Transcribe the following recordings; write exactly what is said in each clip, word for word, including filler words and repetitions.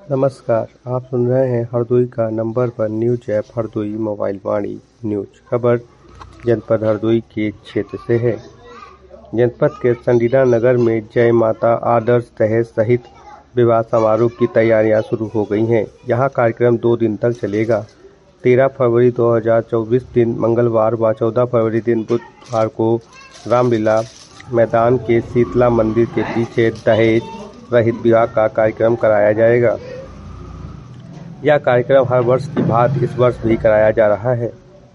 नमस्कार, आप सुन रहे हैं हरदोई का number one news app Hardoi mobile Vani news. खबर जनपद हरदोई के क्षेत्र से है। जनपद के संडीना नगर में जय माता आदर्श दहेज सहित विवाह समारोह की तैयारियां शुरू हो गई हैं। यहां कार्यक्रम दो दिन तक चलेगा। तेरह फरवरी दो हज़ार चौबीस दिन मंगलवार व चौदह फरवरी दिन बुधवार को रामलीला मैदान के शीतला मंदिर के पीछे दहेज रहित विवाह का कार्यक्रम कराया जाएगा। यह कार्यक्रम हर वर्ष की भांति इस वर्ष भी कराया जा रहा है।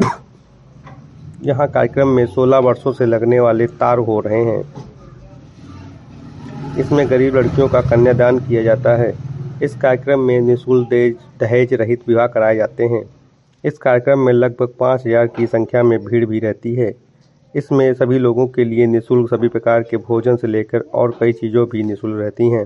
यहाँ कार्यक्रम में सोलह वर्षों से लगने वाले तार हो रहे हैं। इसमें गरीब लड़कियों का कन्यादान किया जाता है। इस कार्यक्रम में निःशुल्क दहेज रहित विवाह कराए जाते हैं। इस कार्यक्रम में लगभग पाँच हजार की संख्या में भीड़ भी रहती है। इसमें सभी लोगों के लिए निःशुल्क सभी प्रकार के भोजन से लेकर और कई चीज़ों भी निःशुल्क रहती हैं।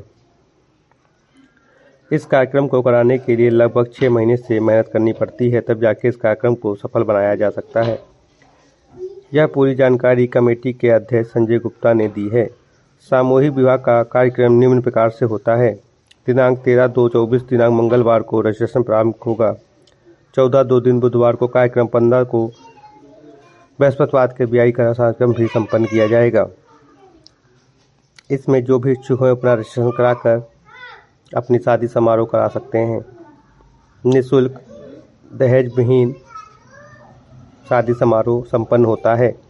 इस कार्यक्रम को कराने के लिए लगभग छः महीने से मेहनत करनी पड़ती है, तब जाके इस कार्यक्रम को सफल बनाया जा सकता है। यह पूरी जानकारी कमेटी के अध्यक्ष संजय गुप्ता ने दी है। सामूहिक विवाह का कार्यक्रम निम्न प्रकार से होता है। दिनांक तेरह दो चौबीस दिनांक मंगलवार को रजिस्ट्रेशन प्रारंभ होगा। चौदह दो दिन बुधवार को कार्यक्रम, पंद्रह को बृहस्पतिवार के ब्याह का कार्यक्रम भी संपन्न किया जाएगा। इसमें जो भी इच्छुक हो अपना रजिस्ट्रेशन कराकर अपनी शादी समारोह करा सकते हैं। निःशुल्क दहेज विहीन शादी समारोह संपन्न होता है।